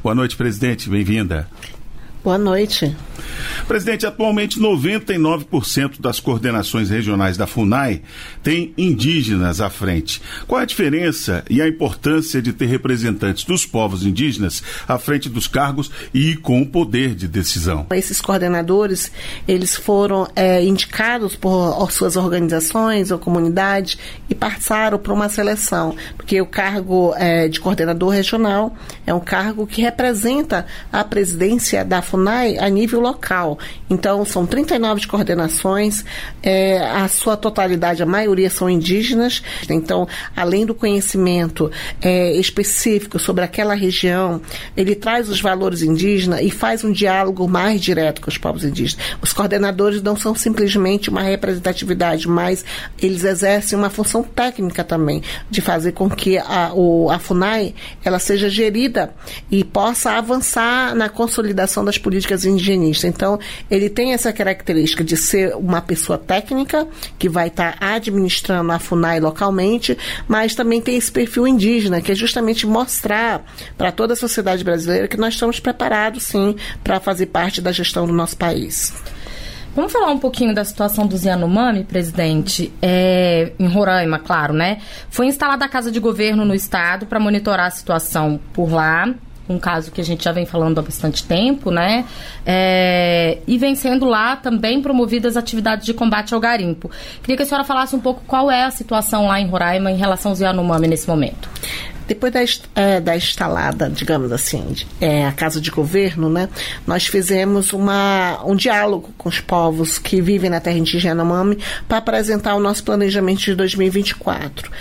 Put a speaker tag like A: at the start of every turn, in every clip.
A: Boa noite, presidente. Bem-vinda.
B: Boa noite.
A: Presidente, atualmente 99% das coordenações regionais da FUNAI têm indígenas à frente. Qual a diferença e a importância de ter representantes dos povos indígenas à frente dos cargos e com o poder de decisão?
B: Esses coordenadores, eles foram indicados por suas organizações ou comunidades e passaram por uma seleção, porque o cargo de coordenador regional é um cargo que representa a presidência da FUNAI a nível local. Então, são 39 coordenações, a sua totalidade, a maioria são indígenas. Então, além do conhecimento específico sobre aquela região, ele traz os valores indígenas e faz um diálogo mais direto com os povos indígenas. Os coordenadores não são simplesmente uma representatividade, mas eles exercem uma função técnica também, de fazer com que a FUNAI ela seja gerida e possa avançar na consolidação das políticas indigenistas. Então, ele tem essa característica de ser uma pessoa técnica, que vai estar administrando a FUNAI localmente, mas também tem esse perfil indígena, que é justamente mostrar para toda a sociedade brasileira que nós estamos preparados, sim, para fazer parte da gestão do nosso país.
C: Vamos falar um pouquinho da situação dos Yanomami, presidente, em Roraima, claro, né? Foi instalada a Casa de Governo no estado para monitorar a situação por lá, um caso que a gente já vem falando há bastante tempo, né? E vem sendo lá também promovidas atividades de combate ao garimpo. Queria que a senhora falasse um pouco qual é a situação lá em Roraima em relação aos Yanomami nesse momento.
B: Depois da instalada, digamos assim, a Casa de Governo, né, nós fizemos um diálogo com os povos que vivem na terra indígena Yanomami para apresentar o nosso planejamento de 2024.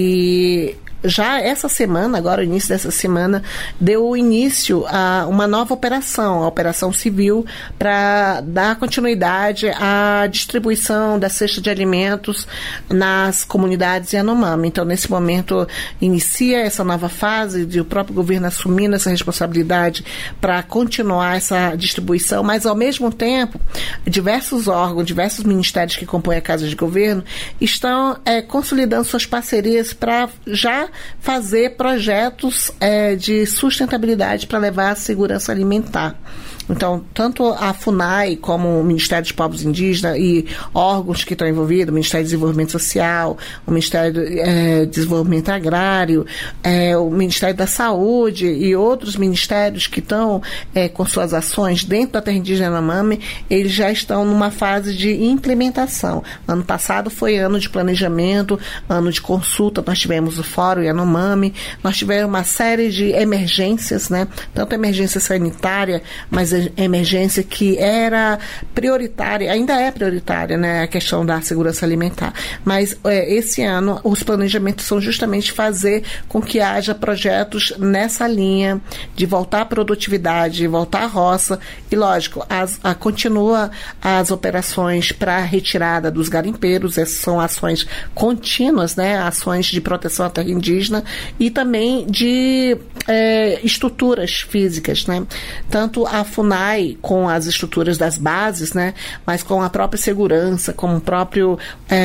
B: E já essa semana, agora o início dessa semana, deu início a uma nova operação, a Operação Civil, para dar continuidade à distribuição da cesta de alimentos nas comunidades Yanomami. Então, nesse momento, inicia essa nova fase de o próprio governo assumindo essa responsabilidade para continuar essa distribuição, mas, ao mesmo tempo, diversos órgãos, diversos ministérios que compõem a Casa de Governo estão consolidando suas parcerias para já fazer projetos de sustentabilidade para levar a segurança alimentar. Então, tanto a FUNAI como o Ministério dos Povos Indígenas e órgãos que estão envolvidos, o Ministério do Desenvolvimento Social, o Ministério do Desenvolvimento Agrário, o Ministério da Saúde e outros ministérios que estão com suas ações dentro da terra indígena Yanomami, eles já estão numa fase de implementação. Ano passado foi ano de planejamento, ano de consulta, nós tivemos o Fórum Yanomami, nós tivemos uma série de emergências, né? Tanto emergência sanitária, mas emergência que era prioritária, ainda é prioritária, né, a questão da segurança alimentar. Mas esse ano os planejamentos são justamente fazer com que haja projetos nessa linha de voltar à produtividade, voltar à roça e, lógico, continua as operações para a retirada dos garimpeiros. Essas são ações contínuas, né, ações de proteção à terra indígena e também de estruturas físicas, né, tanto a FUNAI com as estruturas das bases, né, mas com a própria segurança, com o próprio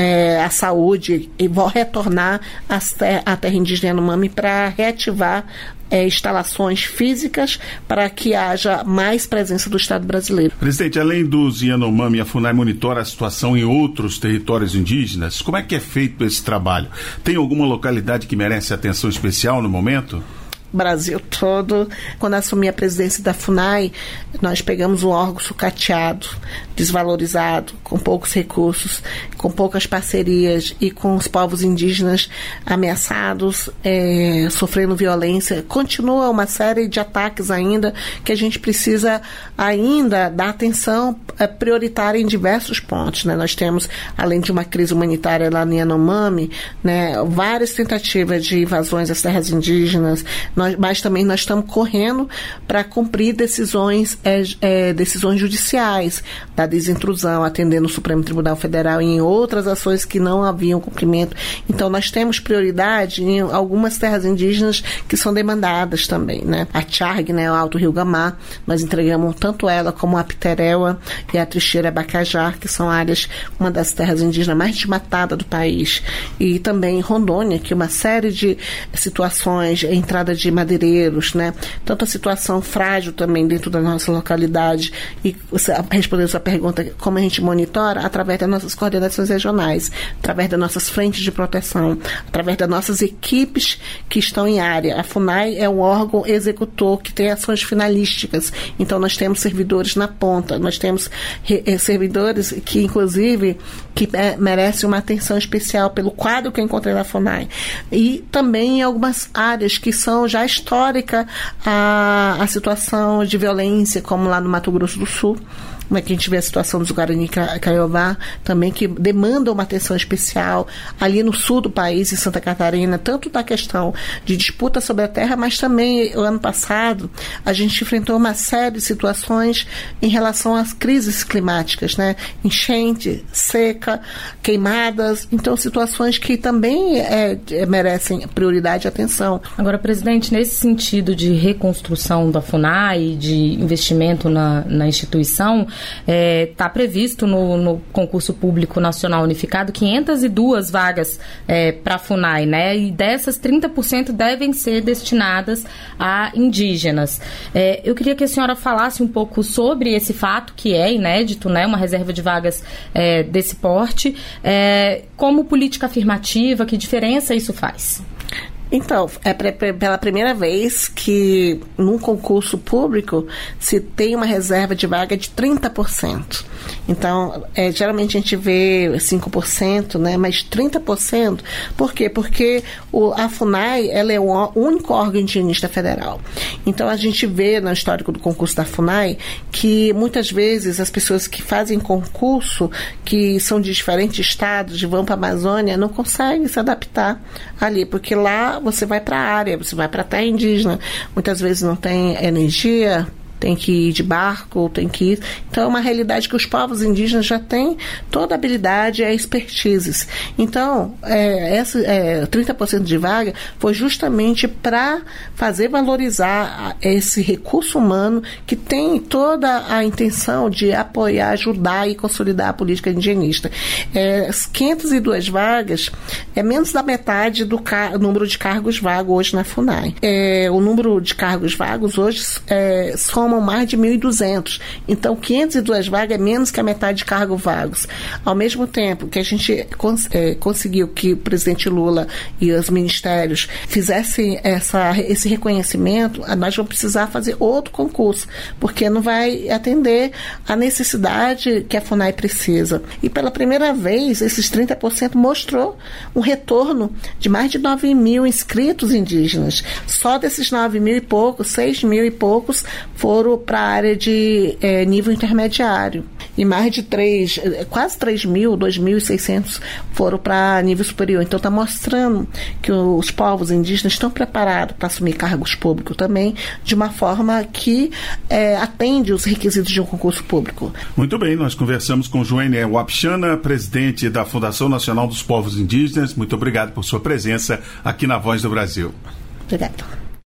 B: a saúde, e vão retornar à terra indígena Yanomami para reativar instalações físicas para que haja mais presença do Estado brasileiro.
A: Presidente, além dos Yanomami, a FUNAI monitora a situação em outros territórios indígenas. Como é que é feito esse trabalho? Tem alguma localidade que merece atenção especial no momento?
B: Brasil todo. Quando assumi a presidência da FUNAI, nós pegamos um órgão sucateado, desvalorizado, com poucos recursos, com poucas parcerias e com os povos indígenas ameaçados, sofrendo violência. Continua uma série de ataques ainda que a gente precisa ainda dar atenção prioritária em diversos pontos, né? Nós temos, além de uma crise humanitária lá no Yanomami, né, várias tentativas de invasões às terras indígenas, mas também nós estamos correndo para cumprir decisões judiciais da desintrusão, atendendo o Supremo Tribunal Federal e em outras ações que não haviam cumprimento. Então, nós temos prioridade em algumas terras indígenas que são demandadas também, né? A Tcharg, né, o Alto Rio Gamá, nós entregamos tanto ela como a Piteréua e a Trixeira Bacajá, que são áreas, uma das terras indígenas mais desmatadas do país. E também Rondônia, que uma série de situações, entrada de de madeireiros, né? Tanto a situação frágil também dentro da nossa localidade, e respondendo a sua pergunta, como a gente monitora? Através das nossas coordenações regionais, através das nossas frentes de proteção, através das nossas equipes que estão em área. A FUNAI é um órgão executor que tem ações finalísticas, então nós temos servidores na ponta, nós temos servidores que, inclusive, que merecem uma atenção especial pelo quadro que eu encontrei na FUNAI. E também em algumas áreas que são já histórica a situação de violência, como lá no Mato Grosso do Sul, como é que a gente vê a situação dos Guarani Kaiowá, também que demandam uma atenção especial ali no sul do país, em Santa Catarina, tanto da questão de disputa sobre a terra, mas também, o ano passado, a gente enfrentou uma série de situações em relação às crises climáticas, né? Enchente, seca, queimadas, então situações que também merecem prioridade e atenção.
C: Agora, presidente, nesse sentido de reconstrução da FUNAI, de investimento na instituição, está previsto no concurso público nacional unificado 502 vagas para a FUNAI, né? E dessas 30% devem ser destinadas a indígenas. Eu queria que a senhora falasse um pouco sobre esse fato, que é inédito, né? Uma reserva de vagas desse porte, como política afirmativa, que diferença isso faz?
B: Então, é pela primeira vez que num concurso público se tem uma reserva de vaga de 30%. Então, geralmente a gente vê 5%, né? Mas 30%, por quê? Porque a FUNAI, ela é o único órgão indigenista federal. Então, a gente vê no histórico do concurso da FUNAI que muitas vezes as pessoas que fazem concurso, que são de diferentes estados, vão para a Amazônia, não conseguem se adaptar ali, porque lá você vai para a área, você vai para a terra indígena, muitas vezes não tem energia, tem que ir de barco, tem que ir... Então, é uma realidade que os povos indígenas já têm toda a habilidade e a expertise. Então, 30% de vaga foi justamente para fazer valorizar esse recurso humano que tem toda a intenção de apoiar, ajudar e consolidar a política indigenista. 502 vagas é menos da metade do número de cargos vagos hoje na FUNAI. O número de cargos vagos hoje somam mais de 1.200. Então, 502 vagas é menos que a metade de cargos vagos. Ao mesmo tempo que a gente conseguiu que o presidente Lula e os ministérios fizessem esse reconhecimento, nós vamos precisar fazer outro concurso, porque não vai atender a necessidade que a FUNAI precisa. E pela primeira vez, esses 30% mostrou um retorno de mais de 9 mil inscritos indígenas. Só desses 9 mil e poucos, 6 mil e poucos foram para a área de nível intermediário. E mais de quase 3 mil, 2.600 foram para nível superior. Então, está mostrando que os povos indígenas estão preparados para assumir cargos públicos também, de uma forma que atende os requisitos de um concurso público.
A: Muito bem, nós conversamos com Joênia Wapichana, presidente da Fundação Nacional dos Povos Indígenas. Muito obrigado por sua presença aqui na Voz do Brasil.
B: Obrigada.